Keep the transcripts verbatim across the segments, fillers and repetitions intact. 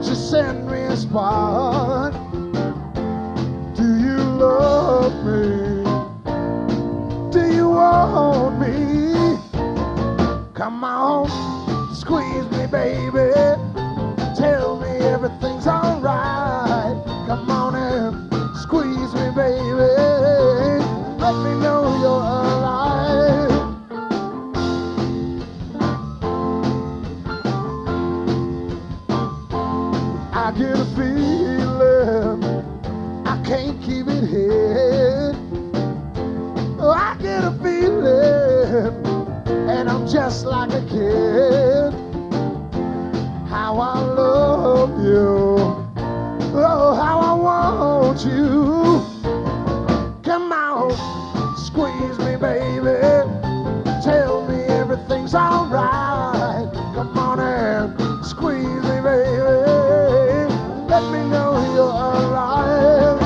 Won't you send me a spot? Do you love me? Do you want me? Come on, squeeze me, baby. Tell me everything's alright. Come on and squeeze me, baby. Let me know you're alive. I get a feeling I can't keep it hid. Oh, I get a feeling, and I'm just like a kid. How I love you, oh, how I want you. Come on, squeeze me, baby. Tell me everything's alright. Come on and squeeze me, baby. Let me know you're alive.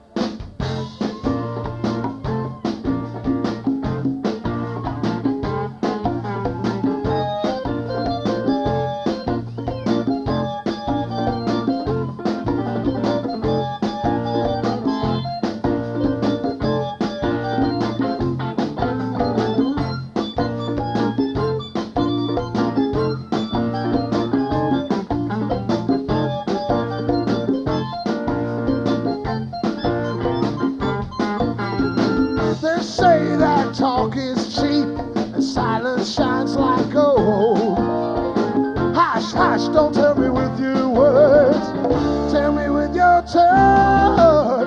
They say that talk is cheap and silence shines like gold. Hush, hush, don't tell me with your words. Tell me with your touch.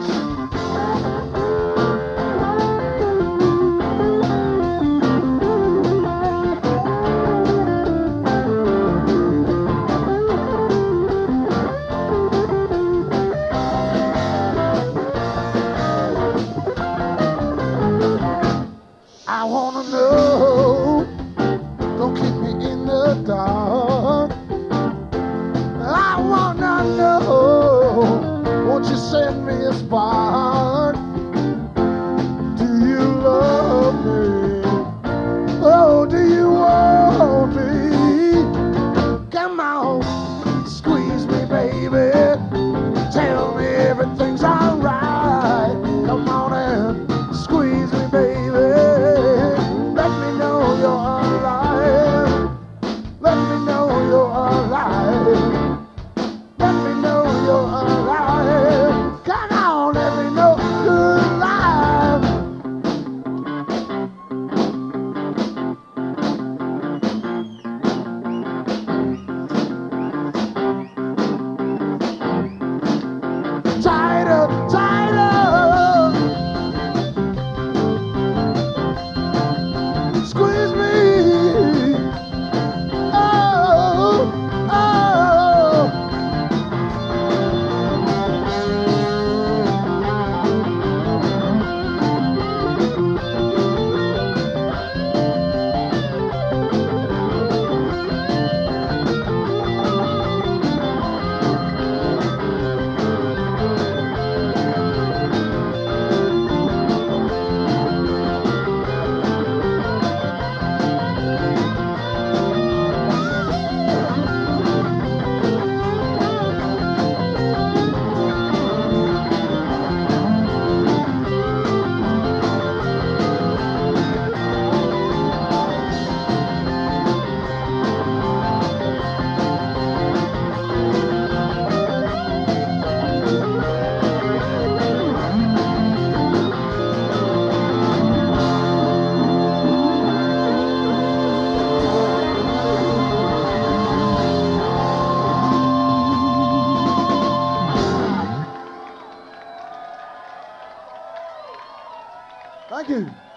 I wanna know, don't keep me in the dark. I wanna know, won't you send me a spark? Do you love me? Oh, do you want me? Come on, squeeze me, baby. Tell me everything's alright. Come on and squeeze me, baby. Let me know you're alive. Let me know you're alive. Let me know you're alive. Come on, let me know you're alive. Tighter, tighter. Squeeze me. Oh, oh. Thank you.